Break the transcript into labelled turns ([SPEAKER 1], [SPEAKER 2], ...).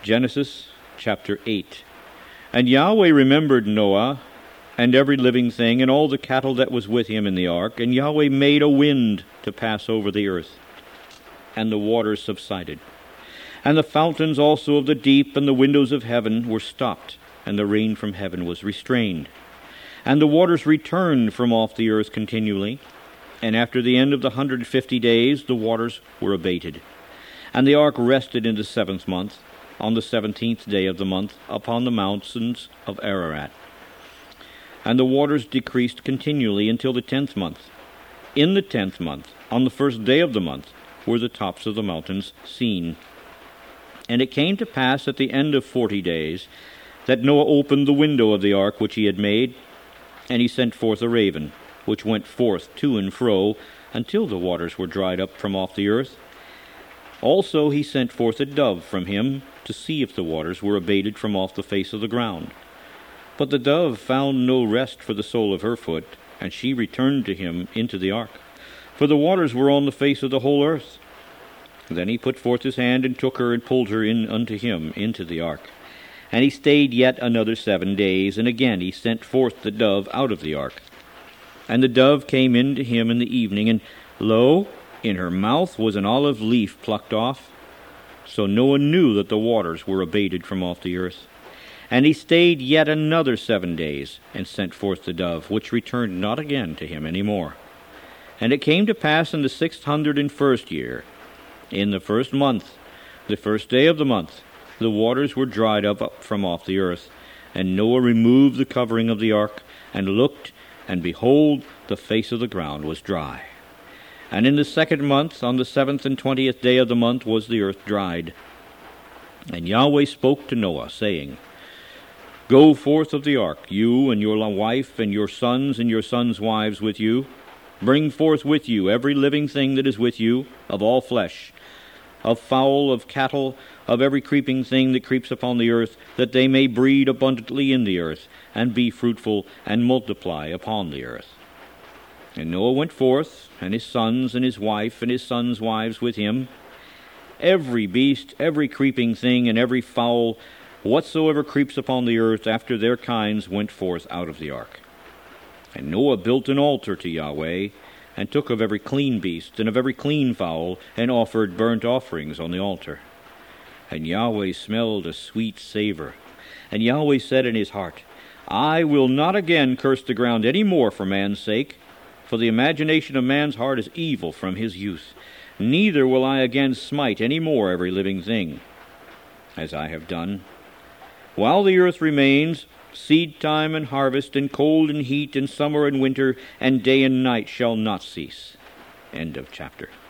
[SPEAKER 1] Genesis chapter 8. And Yahweh remembered Noah, and every living thing, and all the cattle that was with him in the ark. And Yahweh made a wind to pass over the earth, and the waters subsided. And the fountains also of the deep and the windows of heaven were stopped, and the rain from heaven was restrained. And the waters returned from off the earth continually. And after the end of the 150 days, the waters were abated. And the ark rested in the 7th month, on the 17th day of the month, upon the mountains of Ararat. And the waters decreased continually until the 10th month. In the 10th month, on the 1st day of the month, were the tops of the mountains seen. And it came to pass at the end of 40 days that Noah opened the window of the ark which he had made, and he sent forth a raven, which went forth to and fro until the waters were dried up from off the earth. Also he sent forth a dove from him to see if the waters were abated from off the face of the ground. But the dove found no rest for the sole of her foot, and she returned to him into the ark, for the waters were on the face of the whole earth. Then he put forth his hand and took her and pulled her in unto him into the ark. And he stayed yet another 7 days, and again he sent forth the dove out of the ark. And the dove came in to him in the evening, and lo, in her mouth was an olive leaf plucked off. So Noah knew that the waters were abated from off the earth. And he stayed yet another 7 days, and sent forth the dove, which returned not again to him any more. And it came to pass in the 601st year, in the 1st month, the 1st day of the month, the waters were dried up from off the earth. And Noah removed the covering of the ark, and looked, and behold, the face of the ground was dry. And in the 2nd month, on the 7th and 20th day of the month, was the earth dried. And Yahweh spoke to Noah, saying, Go forth of the ark, you and your wife, and your sons' wives with you. Bring forth with you every living thing that is with you, of all flesh, of fowl, of cattle, of every creeping thing that creeps upon the earth, that they may breed abundantly in the earth, and be fruitful, and multiply upon the earth. And Noah went forth, and his sons, and his wife, and his sons' wives with him. Every beast, every creeping thing, and every fowl, whatsoever creeps upon the earth after their kinds, went forth out of the ark. And Noah built an altar to Yahweh, and took of every clean beast, and of every clean fowl, and offered burnt offerings on the altar. And Yahweh smelled a sweet savor. And Yahweh said in his heart, I will not again curse the ground any more for man's sake, for the imagination of man's heart is evil from his youth. Neither will I again smite any more every living thing, as I have done. While the earth remains, seed time and harvest, and cold and heat, and summer and winter, and day and night shall not cease. End of chapter.